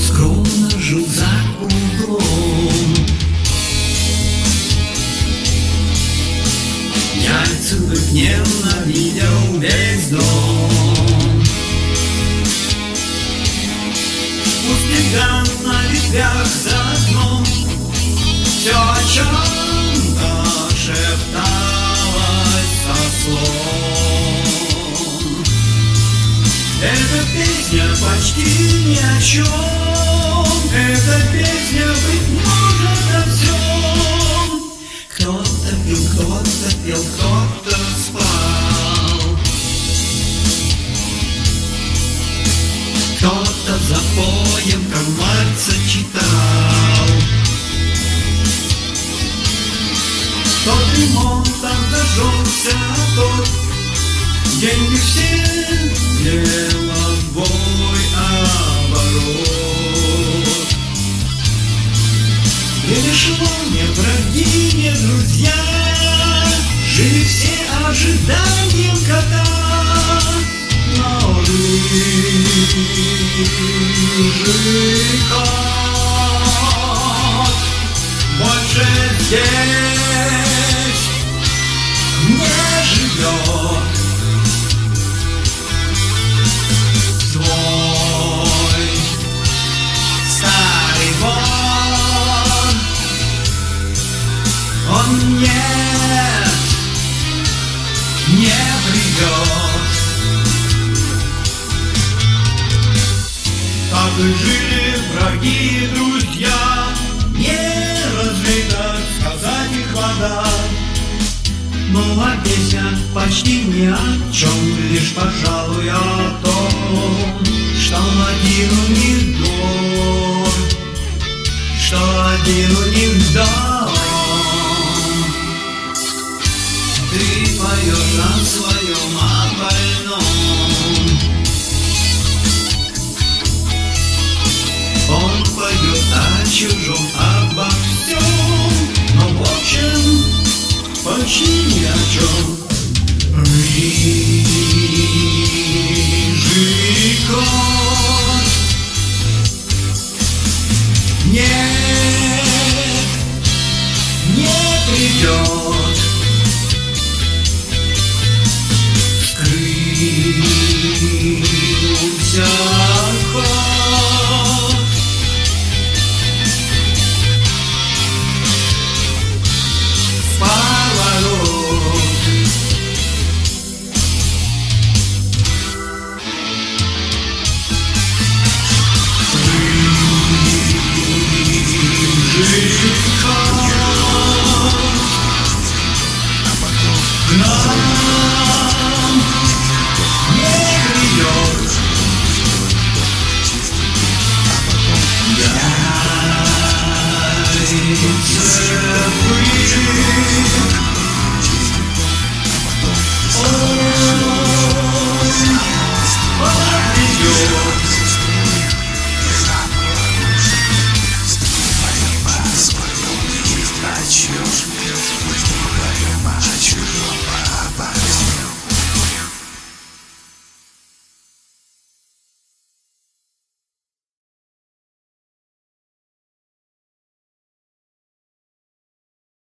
скромно жил за углом. Яльцевых ненавидел весь дом. Пустяка на ветвях за окном все о чем-то шепталось со слов. Эта песня почти ни о чем. Эта песня, быть может, о всем. Кто-то пил, кто-то пел, кто-то спал. Кто-то за поем Кармальца читал. Тот ремонтом зажегся, тот деньги все деловой оборот. Время шло, не враги, не друзья, жили все ожиданием кота. Но рыжий кот больше здесь не живет. Свой старый вор он нет, не придет. Так и жили враги и друзья, не разлито сказать их вода. Ну а песня почти ни о чем, лишь, пожалуй, о том, что один у них дом, что один у них дом. Ты поешь о своем